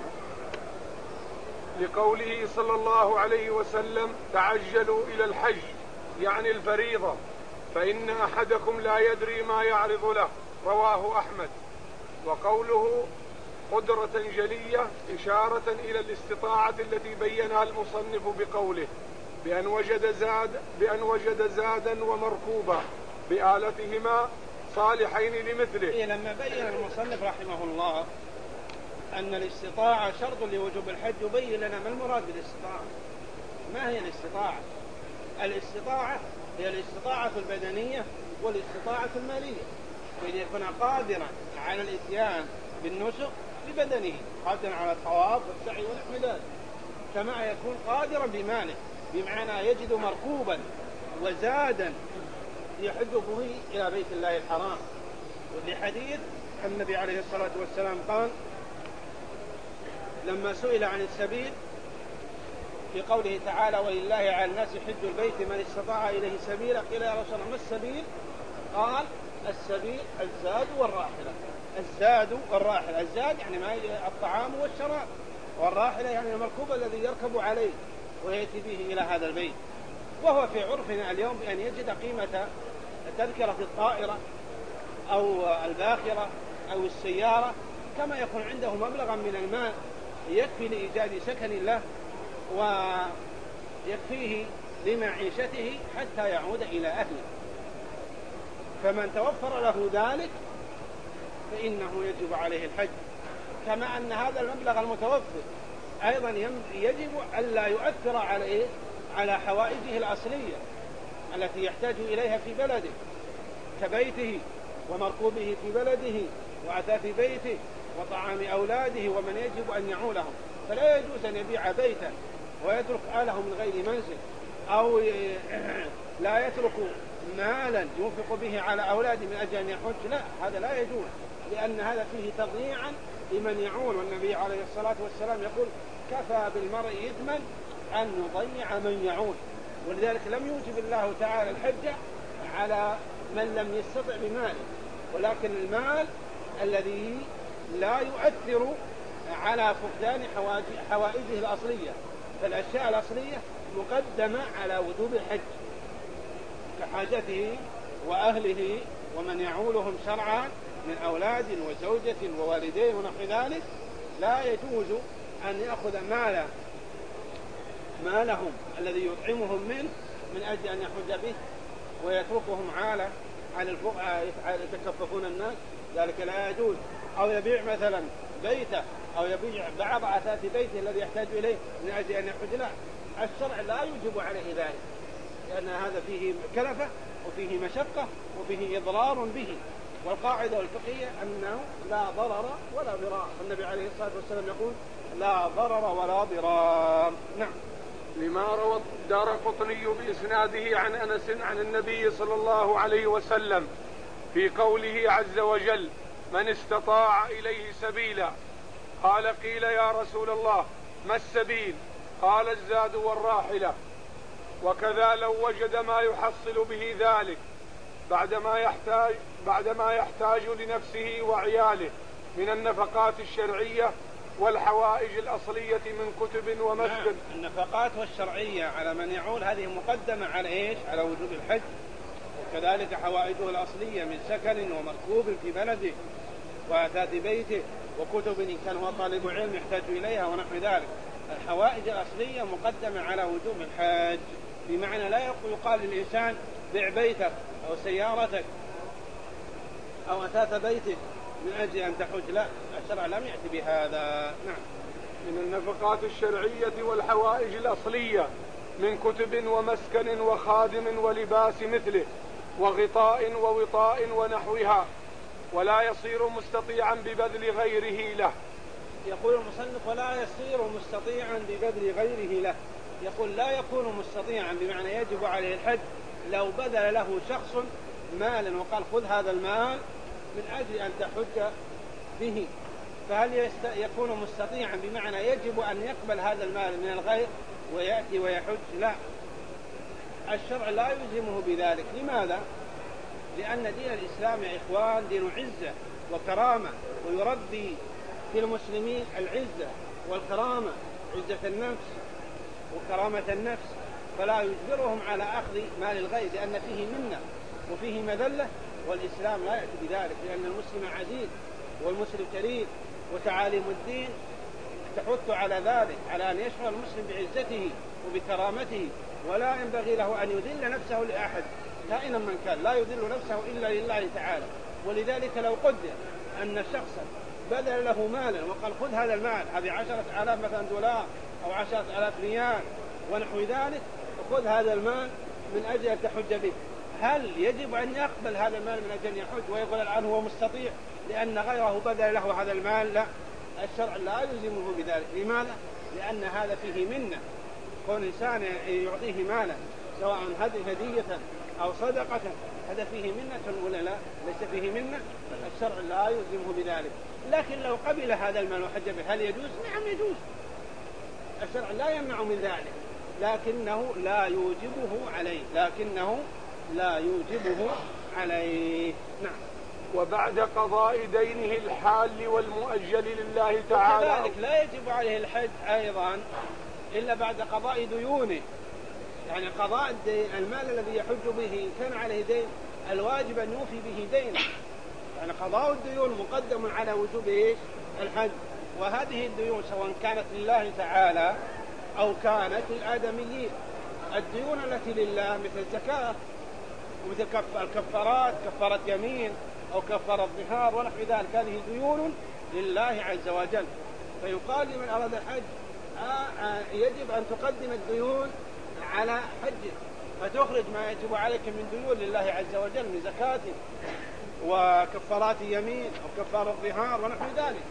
A: لقوله صلى الله عليه وسلم تعجلوا إلى الحج يعني الفريضة فإن أحدكم لا يدري ما يعرض له، رواه أحمد. وقوله قدرة جلية إشارة إلى الاستطاعة التي بينها المصنف بقوله بأن وجد زاد بأن وجد زادا ومركوبا بآلتهما صالحين لمثله.
B: إيه لما بين المصنف رحمه الله أن الاستطاعة شرط لوجوب الحج يبين لنا ما المراد بالاستطاعة. ما هي الاستطاعة؟ الاستطاعة هي الاستطاعة البدنية والاستطاعة المالية، بأن يكون قادرا على الإتيان بالنسك ببدنه، قادرا على الطواف والسعي ونحو ذلك، كما يكون قادرا بماله، بمعنى يجد مركوبا وزادا يحج به إلى بيت الله الحرام. وفي حديث النبي عليه الصلاة والسلام قال لما سئل عن السبيل في قوله تعالى ولله على الناس حج البيت من استطاع إليه سبيلا، قيل يا رسول الله ما السبيل؟ قال السبيل الزاد والراحلة. الزاد والراحلة، الزاد يعني ما الطعام والشراب، والراحلة يعني المركوب الذي يركب عليه ويأتي به إلى هذا البيت. وهو في عرفنا اليوم بأن يجد قيمة تذكرة الطائرة أو الباخرة أو السيارة، كما يكون عنده مبلغا من المال يكفي لإيجاد سكن له ويكفيه لمعيشته حتى يعود إلى أهله. فمن توفر له ذلك فإنه يجب عليه الحج، كما أن هذا المبلغ المتوفر أيضا يجب ألا يؤثر عليه على حوائجه الأصلية التي يحتاج إليها في بلده كبيته ومركوبه في بلده وأثاث بيته وطعام أولاده ومن يجب أن يعولهم. فلا يجوز أن يبيع بيتا ويترك آله من غير منزل، أو لا يترك مالا ينفق به على أولاده من أجل أن يحج، لا، هذا لا يجوز، لأن هذا فيه تضييعا لمن يعول. والنبي عليه الصلاة والسلام يقول كفى بالمرء إثما أن يضيع من يعول. ولذلك لم يوجب الله تعالى الحج على من لم يستطع بماله، ولكن المال الذي لا يؤثر على فقدان حوائجه الأصلية، فالأشياء الأصلية مقدمة على وجوب الحج كحاجته وأهله ومن يعولهم شرعا من أولاد وزوجة ووالدين ونحو ذلك. لا يجوز أن يأخذ مال مالهم الذي يطعمهم منه من أجل أن يحج به ويتركهم عالة على الفقراء يتكففون الناس، ذلك لا يجوز. أو يبيع مثلا بيته أو يبيع بعض أثاث بيته الذي يحتاج إليه من أجل أن يحج، لا، الشرع لا يجب عليه ذلك، لأن هذا فيه كلفة وفيه مشقة وفيه إضرار به. والقاعدة الفقهية أنه لا ضرر ولا ضرار، النبي عليه الصلاة والسلام يقول لا ضرر ولا ضرار. نعم.
A: لما روى الدارقطني بإسناده عن أنس عن النبي صلى الله عليه وسلم في قوله عز وجل من استطاع إليه سبيلا، قال قيل يا رسول الله ما السبيل؟ قال الزاد والراحلة. وكذا لو وجد ما يحصل به ذلك بعدما يحتاج, بعدما يحتاج لنفسه وعياله من النفقات الشرعية والحوائج الأصلية من كتب ومسكن.
B: نعم. النفقات والشرعية على من يعول هذه مقدمة على إيش؟ على وجوب الحج. وكذلك حوائجه الأصلية من سكن ومركوب في بلده وأثاث بيته وكتب إن كان هو طالب علم يحتاج إليها ونحو ذلك. الحوائج الأصلية مقدمة على وجوب الحج، بمعنى لا يقال للإنسان بيع بيتك أو سيارتك أو أثاث بيتك من أجل أن تحج، لا، الشرع لم يأتي بهذا. نعم.
A: من النفقات الشرعية والحوائج الأصلية من كتب ومسكن وخادم ولباس مثله وغطاء ووطاء ونحوها، ولا يصير مستطيعا ببذل غيره له.
B: يقول المصنف ولا يصير مستطيعا ببذل غيره له، يقول لا يكون مستطيعا بمعنى يجب عليه الحج لو بذل له شخص مالا وقال خذ هذا المال من أجل أن تحج به، فهل يست... يكون مستطيعا بمعنى يجب أن يقبل هذا المال من الغير ويأتي ويحج؟ لا، الشرع لا يلزمه بذلك. لماذا؟ لأن دين الإسلام يا إخوان دين عزة وكرامة، ويربي في المسلمين العزة والكرامة، عزة النفس وكرامة النفس، فلا يجبرهم على أخذ مال الغير لأن فيه منة وفيه مذلة، والإسلام لا يأتي بذلك، لأن المسلم عزيز والمسلم كريم، وتعاليم الدين تحث على ذلك، على أن يشعر المسلم بعزته وبكرامته، ولا ينبغي له أن يذل نفسه لأحد كائنا من كان، لا يذل نفسه إلا لله تعالى. ولذلك لو قدر أن شخصا بذل له مالا وقال خذ هذا المال، هذه عشرة آلاف مثلا دولار أو عشرة آلاف ريال ونحو ذلك، وخذ هذا المال من أجل أن تحج به، هل يجب أن يقبل هذا المال من أجل أن يحج ويقول الآن هو مستطيع لأن غيره بذل له هذا المال؟ لا، الشرع لا يلزمه بذلك. لماذا؟ لأن هذا فيه منة، كون إنسان يعطيه مالا سواء هدية أو صدقة هذا فيه منة ولا لا؟ ليس فيه منة، الشرع لا يلزمه بذلك. لكن لو قبل هذا المال وحج به هل يجوز؟ نعم يجوز، الشرع لا يمنع من ذلك، لكنه لا يوجبه عليه، لكنه لا يوجبه عليه. نعم.
A: وبعد قضاء دينه الحال والمؤجل لله تعالى،
B: وكذلك لا يجب عليه الحج أيضا إلا بعد قضاء ديونه، يعني قضاء الدين، المال الذي يحج به إن كان عليه دين الواجب أن يوفي به دينه، يعني قضاء الديون مقدم على وجوب إيش؟ الحج. وهذه الديون سواء كانت لله تعالى أو كانت للآدميين، الديون التي لله مثل الزكاة ومثل الكفارات، كفارة يمين أو كفارة ظهار ونحو ذلك، هذه ديون لله عز وجل. فيقال لمن أراد الحج آه آه يجب أن تقدم الديون على حج، فتخرج ما يجب عليك من ديون لله عز وجل من زكاة وكفارات يمين أو كفارة ظهار ونحو ذلك،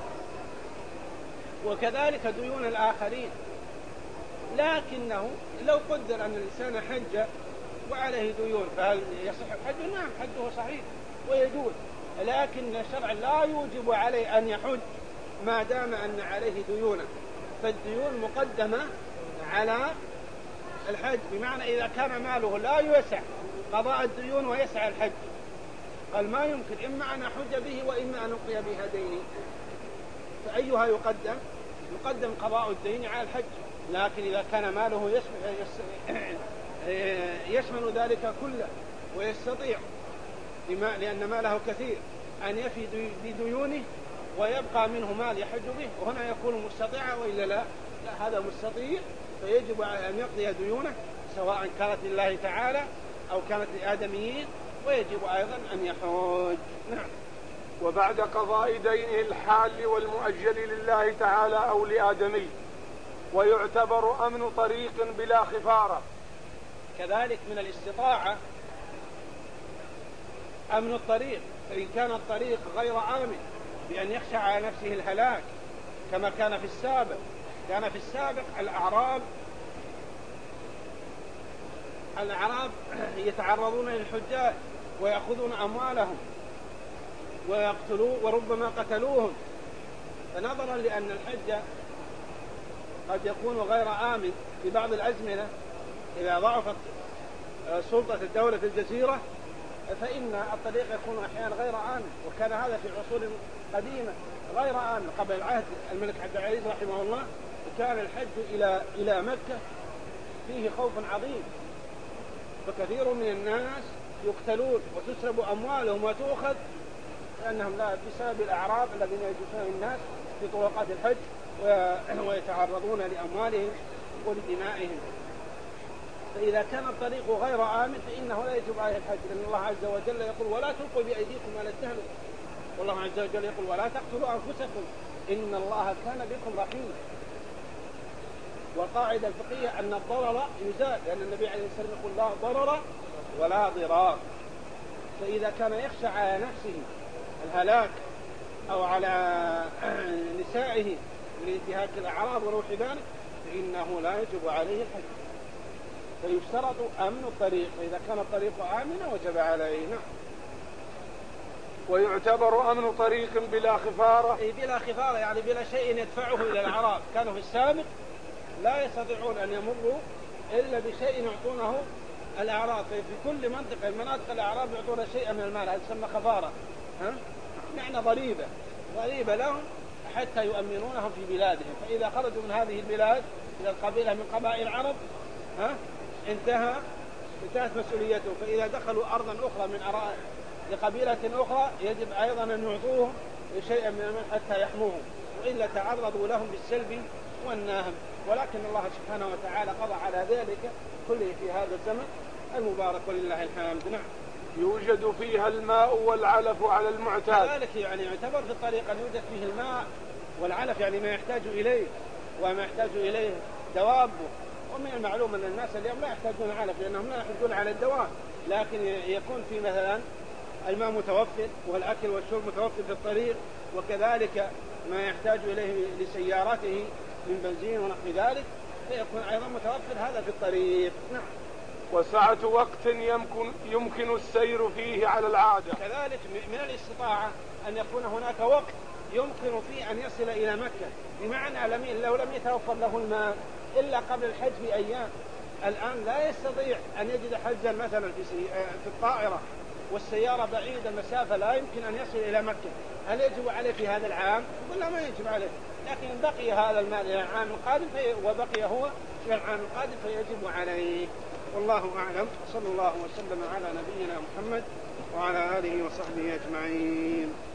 B: وكذلك ديون الآخرين. لكنه لو قدر أن الإنسان حج وعليه ديون فهل يصح حجه؟ نعم، حجه صحيح ويجوز، لكن الشرع لا يوجب عليه أن يحج ما دام أن عليه ديونه، فالديون مقدمة على الحج، بمعنى إذا كان ماله لا يسع قضاء الديون ويسع الحج قال ما يمكن، إما أن أحج به وإما أن أقضي به ديني، فأيها يقدم؟ يقدم قضاء الدين على الحج. لكن إذا كان ماله يشمل ذلك كله ويستطيع لأن ماله كثير أن يفي بديونه ويبقى منه مال يحج به، وهنا يكون مستطيعا وإلا لا؟ لا، هذا مستطيع، فيجب أن يقضي ديونه سواء كانت لله تعالى أو كانت لآدميين، ويجب أيضا أن يحج. نعم.
A: وبعد قضاء دينه الحال والمؤجل لله تعالى أو لآدمي، ويعتبر أمن طريق بلا خفارة.
B: كذلك من الاستطاعة أمن الطريق، فإن كان الطريق غير آمن بأن يخشى على نفسه الهلاك كما كان في السابق. كان في السابق الأعراب الأعراب يتعرضون للحجاج ويأخذون أموالهم ويقتلوا وربما قتلوهم، فنظرا لأن الحج قد يكون غير آمن في بعض الأزمنة إذا ضعفت سلطة الدولة في الجزيرة، فإن الطريق يكون أحيانا غير آمن، وكان هذا في العصور القديمة غير آمن. قبل عهد الملك عبد العزيز رحمه الله كان الحج إلى إلى مكة فيه خوف عظيم، فكثير من الناس يقتلون وتسرب أموالهم وتؤخذ لأنهم لا بسبب الأعراب الذين يجوسون الناس في طرقات الحج ويتعرضون لأموالهم ولدمائهم. فإذا كان الطريق غير آمن فإنه لا يجب عليه الحج، لأن الله عز وجل يقول ولا تلقوا بأيديكم إلى التهلكة، والله عز وجل يقول ولا تقتلوا أنفسكم إن الله كان بكم رحيما. والقاعدة الفقهية أن الضرر يزال، لأن النبي عليه الصلاة والسلام يقول لا ضرر ولا ضرار. فإذا كان يخشى على نفسه الهلاك أو على نسائه من انتهاك الأعراض ونحو ذلك فإنه لا يجب عليه الحج، فيشترط أمن الطريق، فإذا كان الطريق آمنا وجب عليه. نعم.
A: ويعتبر أمن طريق بلا خفارة،
B: أي بلا خفارة يعني بلا شيء يدفعه إلى الأعراب. كانوا في السابق لا يستطيعون أن يمروا إلا بشيء يعطونه الأعراب، في كل منطقة من مناطق الأعراب يعطون شيئا من المال، هذا يسمى خفارة. ها؟ معنى ضريبة ضريبة لهم حتى يؤمنونهم في بلادهم. فإذا خرجوا من هذه البلاد إلى القبيلة من قبائل العرب ها انتهى انتهت مسؤوليتهم. فإذا دخلوا أرضا أخرى من أراء لقبيلة أخرى يجب أيضا أن يعطوهم شيئا من المال حتى يحموهم، وإلا تعرضوا لهم بالسلب والنهم. ولكن الله سبحانه وتعالى قضى على ذلك كله في هذا الزمن المبارك ولله الحمد. نعم.
A: يوجد فيها الماء والعلف على المعتاد.
B: ذلك يعني يعتبر في الطريق أن يوجد فيه الماء والعلف، يعني ما يحتاج إليه وما يحتاج إليه دوابه. ومن المعلوم أن الناس اليوم لا يحتاجون علف لأنهم لا يحتاجون على الدواب، لكن يكون في مثلا الماء متوفر والأكل والشرب متوفر في الطريق، وكذلك ما يحتاج إليه لسيارته من بنزين ونحو ذلك فيكون أيضا متوفر هذا في الطريق. نعم.
A: وسعة وقت يمكن, يمكن السير فيه على العادة.
B: كذلك من الاستطاعة أن يكون هناك وقت يمكن فيه أن يصل إلى مكة، بمعنى لو لم يتوفر له الماء إلا قبل الحج بأيام، الآن لا يستطيع أن يجد حجا مثلا في الطائرة والسيارة بعيدة مسافة لا يمكن أن يصل إلى مكة، هل يجب عليه في هذا العام؟ ولا ما يجب عليه، لكن بقي هذا المال إلى العام القادم وبقي هو في العام القادم فيجب عليه. والله أعلم. صلى الله وسلم على نبينا محمد وعلى آله وصحبه أجمعين.